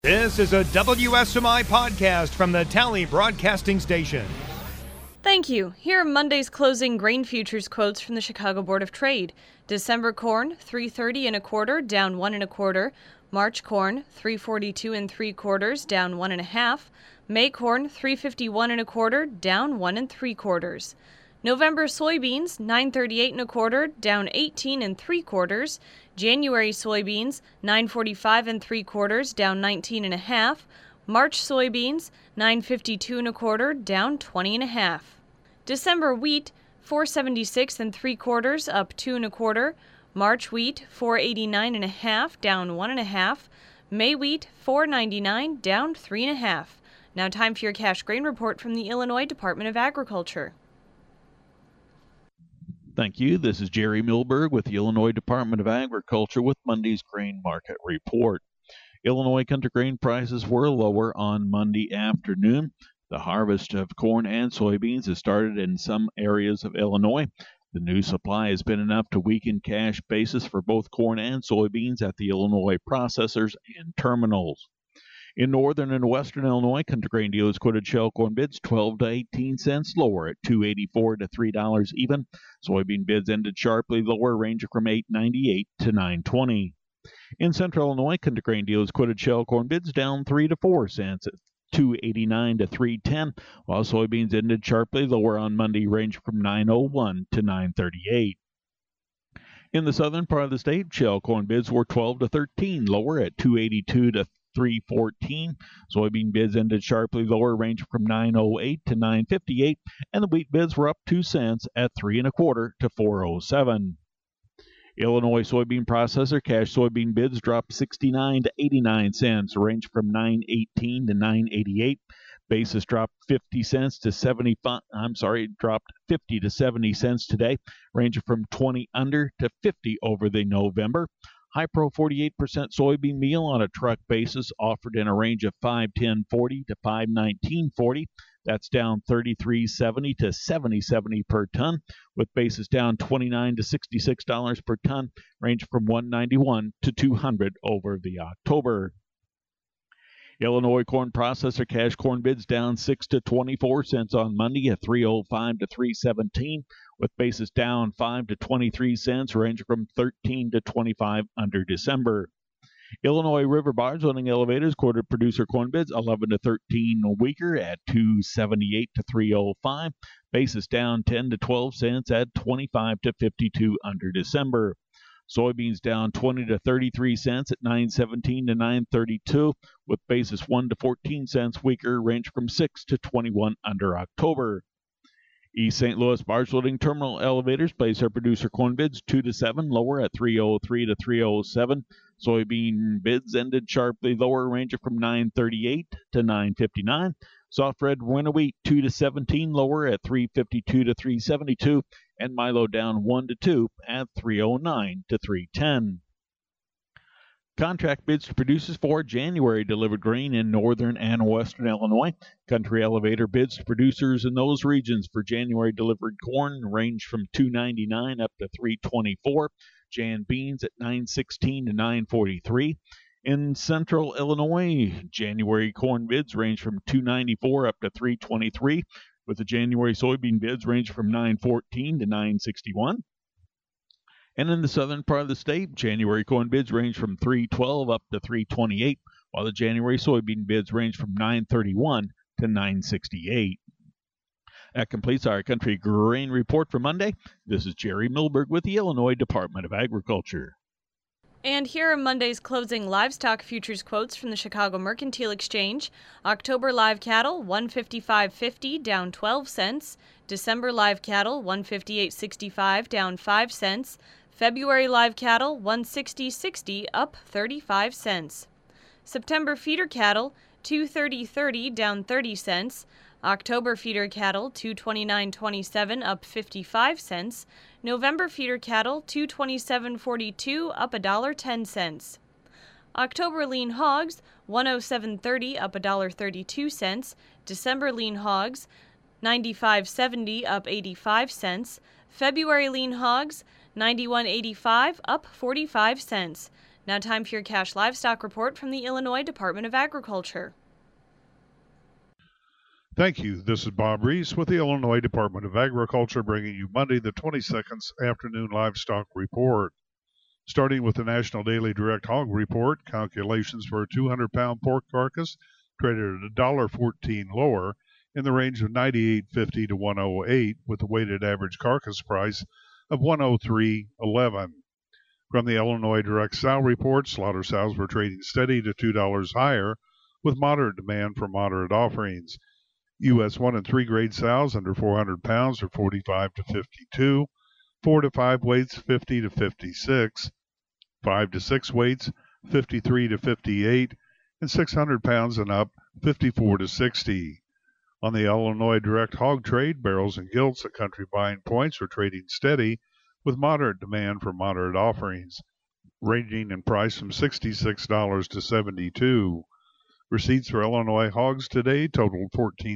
This is a WSMI podcast from the Tally Broadcasting Station. Thank you. Here are Monday's closing grain futures quotes from the Chicago Board of Trade. December corn, $3.30 1/4, down 1 1/4. March corn, $3.42 3/4, down 1 1/2. May corn, $3.51 1/4, down 1 3/4. November soybeans, $9.38 1/4, down 18 3/4. January soybeans, $9.45 3/4, down 19 1/2. March soybeans, $9.52 1/4, down 20 1/2. December wheat, $4.76 3/4, up 2 1/4. March wheat, $4.89 1/2, down 1 1/2. May wheat, $4.99, down 3 1/2. Now time for your cash grain report from the Illinois Department of Agriculture. Thank you. This is Jerry Milberg with the Illinois Department of Agriculture with Monday's grain market report. Illinois country grain prices were lower on Monday afternoon. The harvest of corn and soybeans has started in some areas of Illinois. The new supply has been enough to weaken cash basis for both corn and soybeans at the Illinois processors and terminals. In northern and western Illinois, country grain dealers quoted shell corn bids 12 to 18 cents lower at $2.84 to $3 even. Soybean bids ended sharply lower, ranging from $8.98 to $9.20. In central Illinois, country grain dealers quoted shell corn bids down 3 to 4 cents at $2.89 to $3.10, while soybeans ended sharply lower on Monday, ranging from $9.01 to $9.38. In the southern part of the state, shell corn bids were 12 to 13 lower at $2.82 to $3.14. Soybean bids ended sharply lower, ranging from $9.08 to $9.58, and the wheat bids were up 2 cents at $3 1/4 to $4.07. Illinois soybean processor cash soybean bids dropped 69 to 89 cents, range from $9.18 to $9.88. Basis dropped 50 to 70 cents today, ranging from 20 under to 50 over the November. High Pro 48% soybean meal on a truck basis offered in a range of $5.10.40 to $5.19.40. That's down $33.70 to $70.70 per ton, with basis down $29 to $66 per ton, range from $191 to $200 over the October. Illinois corn processor cash corn bids down 6 to 24 cents on Monday at $3.05 to $3.17, with basis down 5 to 23 cents, ranging from 13 to 25 under December. Illinois river barge loading elevators quoted producer corn bids 11 to 13 weaker at $2.78 to $3.05, basis down 10 to 12 cents at 25 to 52 under December. Soybeans down 20 to 33 cents at $9.17 to $9.32, with basis 1 to 14 cents weaker, range from 6 to 21 under October. East St. Louis barge loading terminal elevators place their producer corn bids 2 to 7 lower at $3.03 to $3.07. Soybean bids ended sharply lower, ranging from $9.38 to $9.59. Soft red winter wheat 2 to 17 lower at $3.52 to $3.72, and Milo down 1 to 2 at $3.09 to $3.10. Contract bids to producers for January delivered grain in northern and western Illinois. Country elevator bids to producers in those regions for January delivered corn range from $2.99 up to $3.24. Jan beans at $9.16 to $9.43. In central Illinois, January corn bids range from $2.94 up to $3.23, with the January soybean bids range from $9.14 to $9.61. And in the southern part of the state, January corn bids range from $3.12 up to $3.28, while the January soybean bids range from $9.31 to $9.68. That completes our country grain report for Monday. This is Jerry Milberg with the Illinois Department of Agriculture. And here are Monday's closing livestock futures quotes from the Chicago Mercantile Exchange. October live cattle, $155.50, down 12 cents. December live cattle, $158.65, down 5 cents. February live cattle, $160.60, up 35 cents. September feeder cattle, $230.30, down 30 cents. October feeder cattle, $229.27, up 55 cents. November feeder cattle, $227.42, up $1.10. October lean hogs, $107.30, up $1.32. December lean hogs, $95.70, up 85 cents. February lean hogs, $91.85, up 45 cents. Now time for your cash livestock report from the Illinois Department of Agriculture. Thank you. This is Bob Reese with the Illinois Department of Agriculture bringing you Monday the 22nd's afternoon livestock report. Starting with the National Daily Direct Hog Report, calculations for a 200-pound pork carcass traded at $1.14 lower in the range of $98.50 to $108 with a weighted average carcass price of $103.11. From the Illinois Direct Sow Report, slaughter sows were trading steady to $2 higher with moderate demand for moderate offerings. U.S. 1 and 3 grade sows under 400 pounds are 45 to 52, 4 to 5 weights 50 to 56, 5 to 6 weights 53 to 58, and 600 pounds and up 54 to 60. On the Illinois Direct Hog Trade, barrels and gilts at country buying points are trading steady with moderate demand for moderate offerings, ranging in price from $66 to $72. Receipts for Illinois hogs today totaled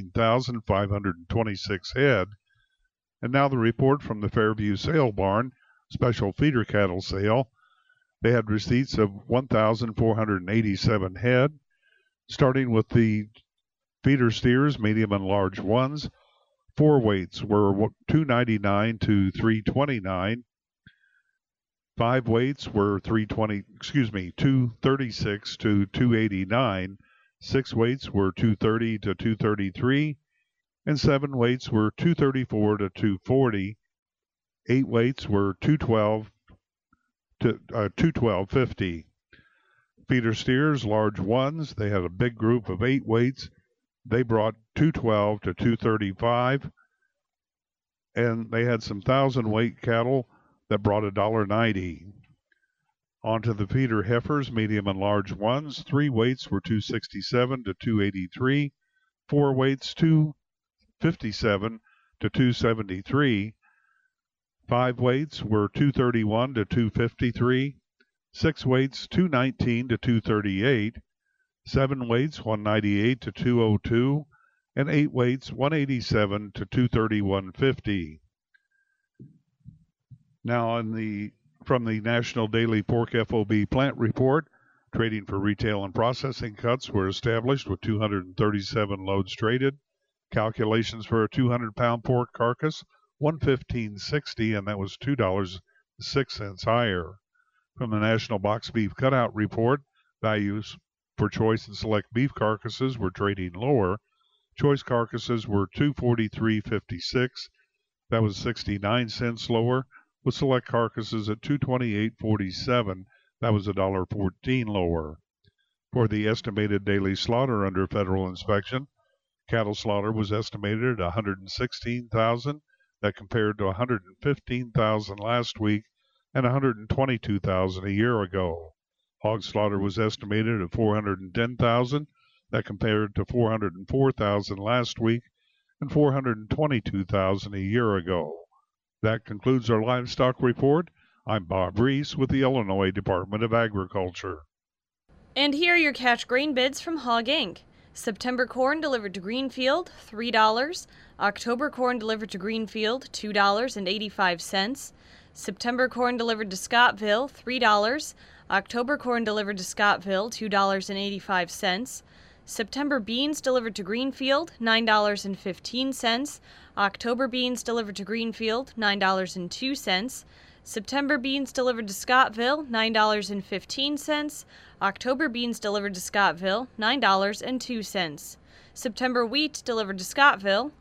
14,526 head. And now the report from the Fairview Sale Barn, special feeder cattle sale. They had receipts of 1,487 head, starting with the feeder steers, medium and large ones. 4 weights were 299 to 329. 5 weights were 236 to 289. 6 weights were 230 to 233, and 7 weights were 234 to 240. 8 weights were 212 to 212.50. Feeder steers, large ones, they had a big group of 8 weights. They brought 212 to 235, and they had some 1,000 weight cattle that brought $1.90. Onto the feeder heifers, medium and large ones. 3 weights were 267 to 283. 4 weights 257 to 273. 5 weights were 231 to 253. 6 weights 219 to 238. 7 weights 198 to 202. And 8 weights 187 to 231.50. Now from the National Daily Pork FOB Plant Report, trading for retail and processing cuts were established with 237 loads traded. Calculations for a 200-pound pork carcass, $115.60, and that was $2.06 higher. From the National Box Beef Cutout Report, values for choice and select beef carcasses were trading lower. Choice carcasses were $243.56, that was 69 cents lower, with select carcasses at $228.47, that was $1.14 lower. For the estimated daily slaughter under federal inspection, cattle slaughter was estimated at 116,000, that compared to 115,000 last week and 122,000 a year ago. Hog slaughter was estimated at 410,000, that compared to 404,000 last week and 422,000 a year ago. That concludes our livestock report. I'm Bob Reese with the Illinois Department of Agriculture. And here are your cash grain bids from Hog Inc. September corn delivered to Greenfield, $3. October corn delivered to Greenfield, $2.85. September corn delivered to Scottville, $3. October corn delivered to Scottville, $2.85. September beans delivered to Greenfield, $9.15. October beans delivered to Greenfield, $9.02. September beans delivered to Scottville, $9.15. October beans delivered to Scottville, $9.02. September wheat delivered to Scottville,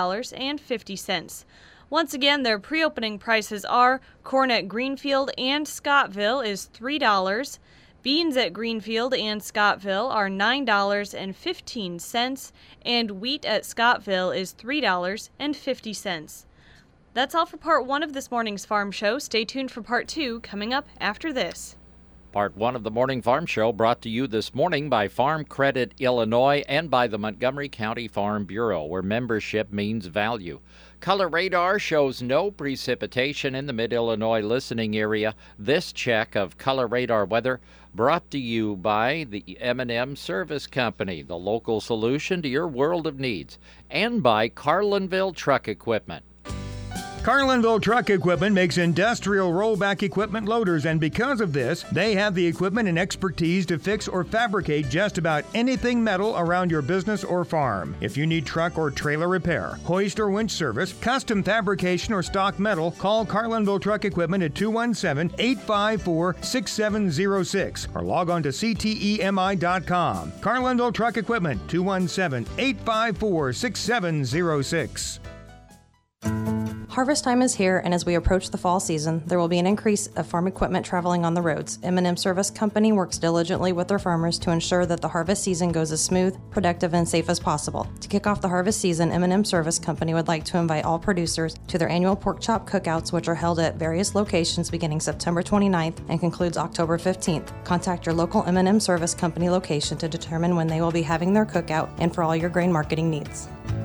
$3.50. Once again, their pre-opening prices are: corn at Greenfield and Scottville is $3. Beans at Greenfield and Scottville are $9.15, and wheat at Scottville is $3.50. That's all for Part 1 of this morning's Farm Show. Stay tuned for Part 2 coming up after this. Part 1 of the Morning Farm Show brought to you this morning by Farm Credit Illinois and by the Montgomery County Farm Bureau, where membership means value. Color radar shows no precipitation in the Mid-Illinois listening area. This check of color radar weather brought to you by the M&M Service Company, the local solution to your world of needs, and by Carlinville Truck Equipment. Carlinville Truck Equipment makes industrial rollback equipment loaders, and because of this, they have the equipment and expertise to fix or fabricate just about anything metal around your business or farm. If you need truck or trailer repair, hoist or winch service, custom fabrication, or stock metal, call Carlinville Truck Equipment at 217-854-6706 or log on to ctemi.com. Carlinville Truck Equipment, 217-854-6706. Harvest time is here, and as we approach the fall season, there will be an increase of farm equipment traveling on the roads. M&M Service Company works diligently with their farmers to ensure that the harvest season goes as smooth, productive, and safe as possible. To kick off the harvest season, M&M Service Company would like to invite all producers to their annual pork chop cookouts, which are held at various locations beginning September 29th and concludes October 15th. Contact your local M&M Service Company location to determine when they will be having their cookout and for all your grain marketing needs.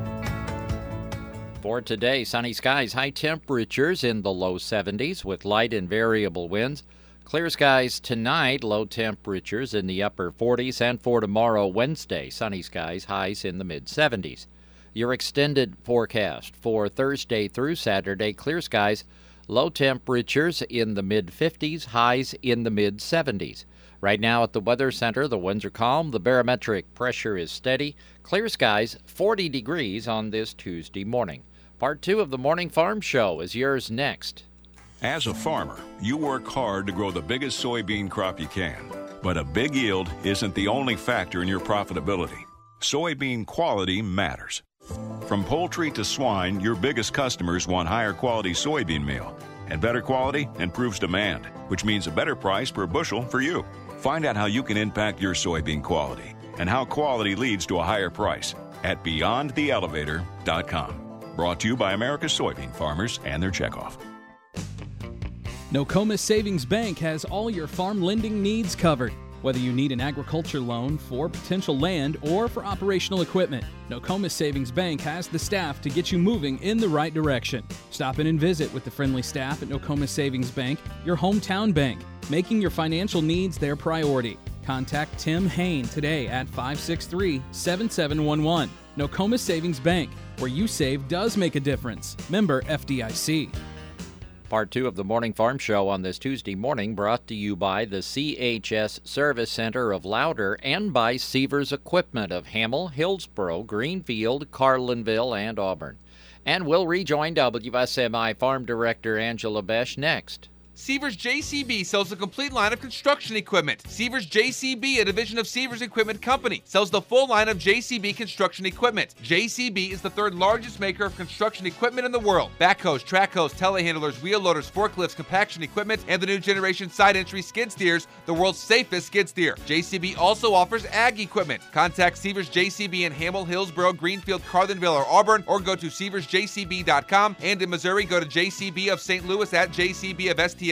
For today, sunny skies, high temperatures in the low 70s with light and variable winds. Clear skies tonight, low temperatures in the upper 40s. And for tomorrow, Wednesday, sunny skies, highs in the mid 70s. Your extended forecast for Thursday through Saturday, clear skies, low temperatures in the mid 50s, highs in the mid 70s. Right now at the Weather Center, the winds are calm, the barometric pressure is steady. Clear skies, 40 degrees on this Tuesday morning. Part 2 of the Morning Farm Show is yours next. As a farmer, you work hard to grow the biggest soybean crop you can. But a big yield isn't the only factor in your profitability. Soybean quality matters. From poultry to swine, your biggest customers want higher quality soybean meal. And better quality improves demand, which means a better price per bushel for you. Find out how you can impact your soybean quality and how quality leads to a higher price at BeyondTheElevator.com. Brought to you by America's soybean farmers and their checkoff. Nokomis Savings Bank has all your farm lending needs covered. Whether you need an agriculture loan for potential land or for operational equipment, Nokomis Savings Bank has the staff to get you moving in the right direction. Stop in and visit with the friendly staff at Nokomis Savings Bank, your hometown bank, making your financial needs their priority. Contact Tim Hain today at 563-7711. Nokomis Savings Bank, where you save does make a difference. Member FDIC. Part 2 of the Morning Farm Show on this Tuesday morning brought to you by the CHS Service Center of Louder and by Sievers Equipment of Hamel, Hillsboro, Greenfield, Carlinville, and Auburn. And we'll rejoin WSMI Farm Director Angela Besch next. Sievers JCB sells a complete line of construction equipment. Sievers JCB, a division of Sievers Equipment Company, sells the full line of JCB construction equipment. JCB is the third largest maker of construction equipment in the world. Backhoes, track hoes, telehandlers, wheel loaders, forklifts, compaction equipment, and the new generation side entry skid steers, the world's safest skid steer. JCB also offers ag equipment. Contact Sievers JCB in Hamel, Hillsboro, Greenfield, Carlinville, or Auburn, or go to SieversJCB.com. And in Missouri, go to JCB of St. Louis at JCB of STL.com.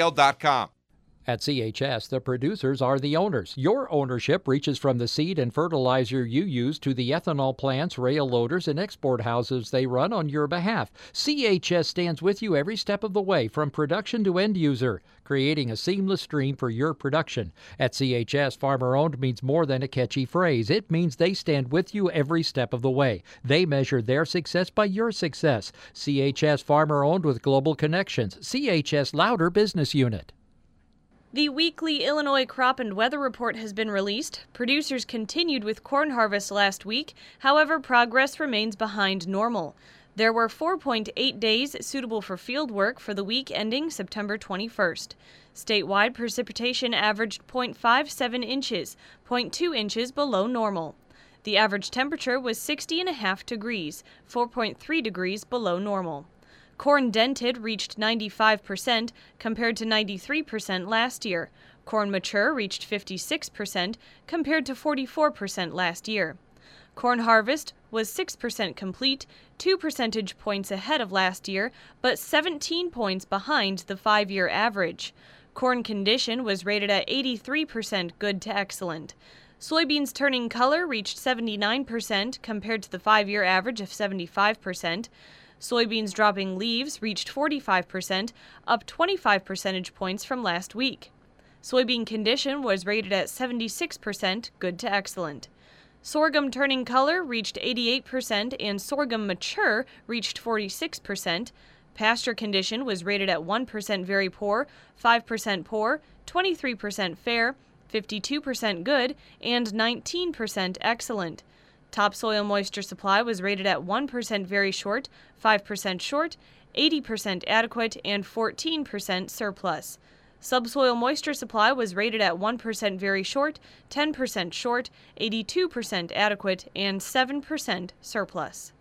At CHS, the producers are the owners. Your ownership reaches from the seed and fertilizer you use to the ethanol plants, rail loaders, and export houses they run on your behalf. CHS stands with you every step of the way, from production to end user, creating a seamless stream for your production. At CHS, farmer-owned means more than a catchy phrase. It means they stand with you every step of the way. They measure their success by your success. CHS farmer-owned with global connections. CHS Louder Business Unit. The weekly Illinois Crop and Weather Report has been released. Producers continued with corn harvest last week. However, progress remains behind normal. There were 4.8 days suitable for field work for the week ending September 21st. Statewide precipitation averaged 0.57 inches, 0.2 inches below normal. The average temperature was 60.5 degrees, 4.3 degrees below normal. Corn dented reached 95% compared to 93% last year. Corn mature reached 56% compared to 44% last year. Corn harvest was 6% complete, 2 percentage points ahead of last year, but 17 points behind the 5-year average. Corn condition was rated at 83% good to excellent. Soybeans turning color reached 79% compared to the 5-year average of 75%. Soybeans dropping leaves reached 45%, up 25 percentage points from last week. Soybean condition was rated at 76% good to excellent. Sorghum turning color reached 88% and sorghum mature reached 46%. Pasture condition was rated at 1% very poor, 5% poor, 23% fair, 52% good, and 19% excellent. Topsoil moisture supply was rated at 1% very short, 5% short, 80% adequate, and 14% surplus. Subsoil moisture supply was rated at 1% very short, 10% short, 82% adequate, and 7% surplus.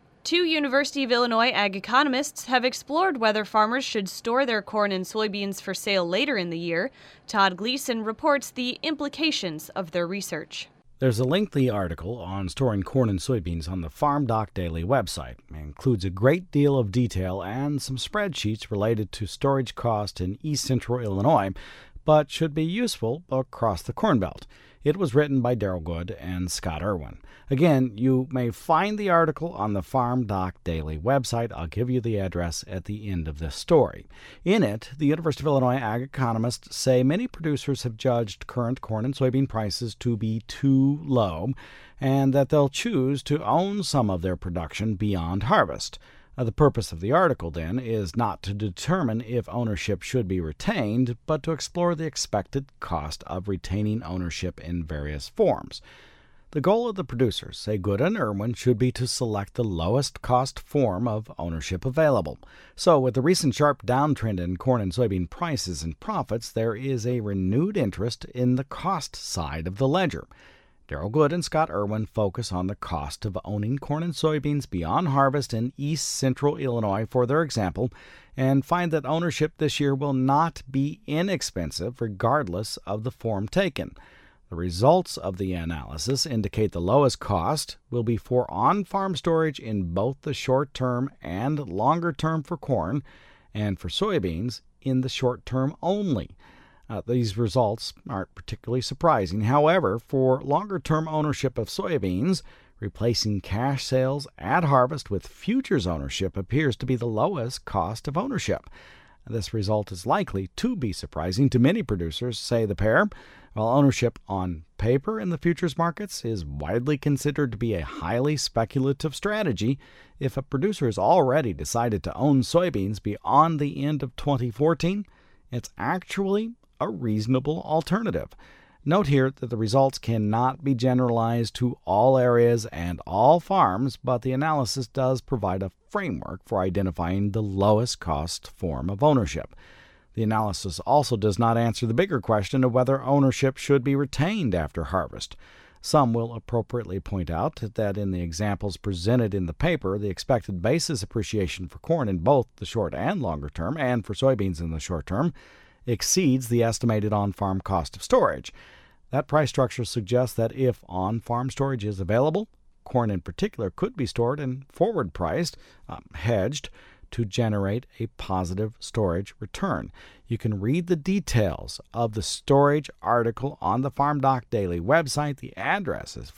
2 University of Illinois ag economists have explored whether farmers should store their corn and soybeans for sale later in the year. Todd Gleason reports the implications of their research. There's a lengthy article on storing corn and soybeans on the Farm Doc Daily website. It includes a great deal of detail and some spreadsheets related to storage cost in East Central Illinois, but should be useful across the Corn Belt. It was written by Daryl Good and Scott Irwin. Again, you may find the article on the Farm Doc Daily website. I'll give you the address at the end of this story. In it, the University of Illinois ag economists say many producers have judged current corn and soybean prices to be too low, and that they'll choose to own some of their production beyond harvest. The purpose of the article, then, is not to determine if ownership should be retained, but to explore the expected cost of retaining ownership in various forms. The goal of the producers, say Good and Irwin, should be to select the lowest cost form of ownership available. So, with the recent sharp downtrend in corn and soybean prices and profits, there is a renewed interest in the cost side of the ledger. Daryl Good and Scott Irwin focus on the cost of owning corn and soybeans beyond harvest in East Central Illinois for their example, and find that ownership this year will not be inexpensive regardless of the form taken. The results of the analysis indicate the lowest cost will be for on-farm storage in both the short term and longer term for corn, and for soybeans in the short term only. These results aren't particularly surprising. However, for longer-term ownership of soybeans, replacing cash sales at harvest with futures ownership appears to be the lowest cost of ownership. This result is likely to be surprising to many producers, say the pair. While ownership on paper in the futures markets is widely considered to be a highly speculative strategy, if a producer has already decided to own soybeans beyond the end of 2014, it's actually a reasonable alternative. Note here that the results cannot be generalized to all areas and all farms, but the analysis does provide a framework for identifying the lowest cost form of ownership. The analysis also does not answer the bigger question of whether ownership should be retained after harvest. Some will appropriately point out that in the examples presented in the paper, the expected basis appreciation for corn in both the short and longer term, and for soybeans in the short term, exceeds the estimated on-farm cost of storage. That price structure suggests that if on-farm storage is available, corn in particular could be stored and forward-priced, hedged, to generate a positive storage return. You can read the details of the storage article on the Farm Doc Daily website. The address is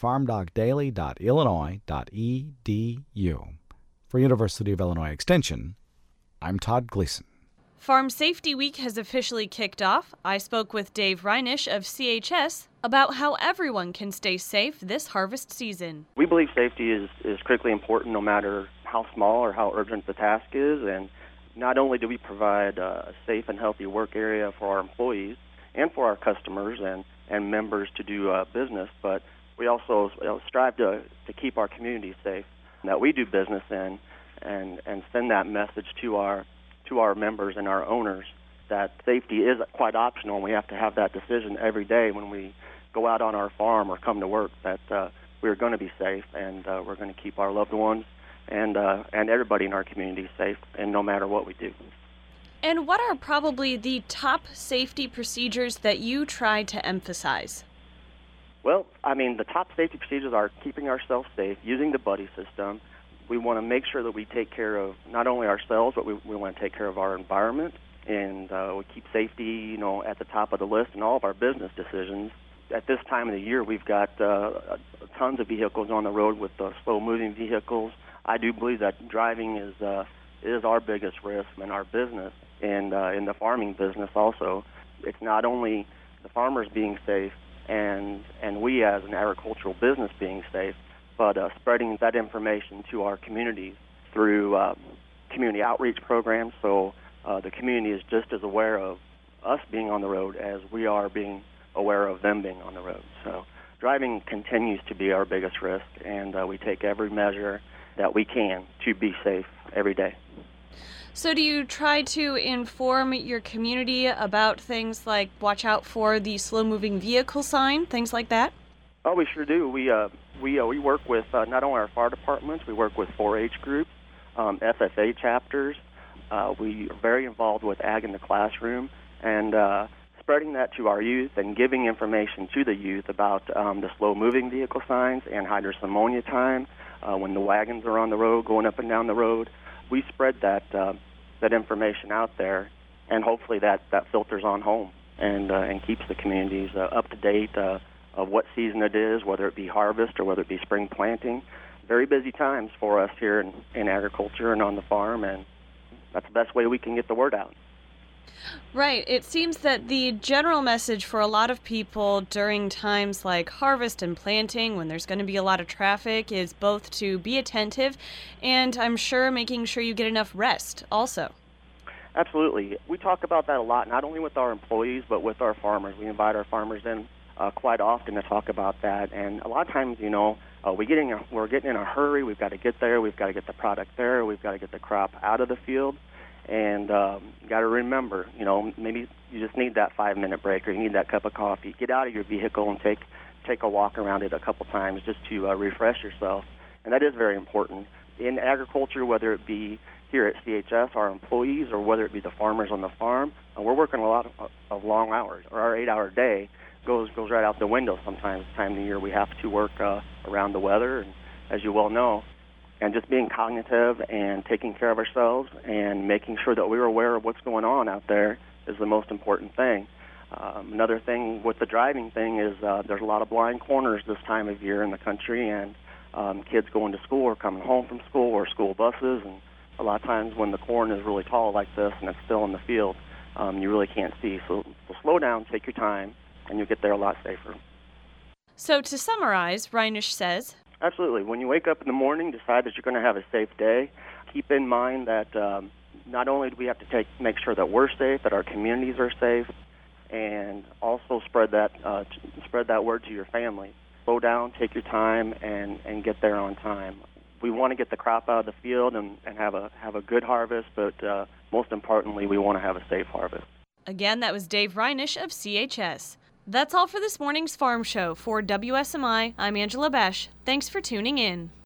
farmdocdaily.illinois.edu. For University of Illinois Extension, I'm Todd Gleason. Farm Safety Week has officially kicked off. I spoke with Dave Reinisch of CHS about how everyone can stay safe this harvest season. We believe safety is critically important no matter how small or how urgent the task is, and not only do we provide a safe and healthy work area for our employees and for our customers and members to do business, but we also strive to keep our community safe that we do business in and send that message to our members and our owners that safety is quite optional, and we have to have that decision every day when we go out on our farm or come to work that we're going to be safe and we're going to keep our loved ones and everybody in our community safe, and no matter what we do. And what are probably the top safety procedures that you try to emphasize? Well, I mean, the top safety procedures are keeping ourselves safe, using the buddy system. We want to make sure that we take care of not only ourselves, but we want to take care of our environment, and we keep safety, at the top of the list in all of our business decisions. At this time of the year, we've got tons of vehicles on the road with slow-moving vehicles. I do believe that driving is our biggest risk in our business, and in the farming business also. It's not only the farmers being safe and we as an agricultural business being safe, but spreading that information to our communities through community outreach programs, so the community is just as aware of us being on the road as we are being aware of them being on the road. So driving continues to be our biggest risk, and we take every measure that we can to be safe every day. So do you try to inform your community about things like watch out for the slow-moving vehicle sign, things like that? Oh, we sure do. We work with not only our fire departments, we work with 4-H groups, FFA chapters. We are very involved with Ag in the Classroom, and spreading that to our youth and giving information to the youth about the slow-moving vehicle signs, anhydrous ammonia time, when the wagons are on the road, going up and down the road. We spread that information out there, and hopefully that filters on home and keeps the communities up to date of what season it is, whether it be harvest or whether it be spring planting. Very busy times for us here in agriculture and on the farm, and that's the best way we can get the word out. Right. It seems that the general message for a lot of people during times like harvest and planting, when there's going to be a lot of traffic, is both to be attentive and I'm sure making sure you get enough rest also. Absolutely. We talk about that a lot, not only with our employees, but with our farmers. We invite our farmers in quite often to talk about that. And a lot of times, we're getting in a hurry. We've got to get there. We've got to get the product there. We've got to get the crop out of the field. And you got to remember, maybe you just need that 5-minute break, or you need that cup of coffee. Get out of your vehicle and take a walk around it a couple times just to refresh yourself. And that is very important. In agriculture, whether it be here at CHS, our employees, or whether it be the farmers on the farm, we're working a lot of long hours. Or our 8-hour day goes right out the window sometimes. This time of the year we have to work around the weather, and as you well know. And just being cognitive and taking care of ourselves and making sure that we're aware of what's going on out there is the most important thing. Another thing with the driving thing is there's a lot of blind corners this time of year in the country, and kids going to school or coming home from school, or school buses. And a lot of times when the corn is really tall like this and it's still in the field, you really can't see. So slow down, take your time, and you'll get there a lot safer. So to summarize, Reinisch says, absolutely. When you wake up in the morning, decide that you're going to have a safe day. Keep in mind that not only do we have to make sure that we're safe, that our communities are safe, and also spread that word to your family. Slow down, take your time, and get there on time. We want to get the crop out of the field and have a good harvest, but most importantly, we want to have a safe harvest. Again, that was Dave Reinisch of CHS. That's all for this morning's Farm Show. For WSMI, I'm Angela Besch. Thanks for tuning in.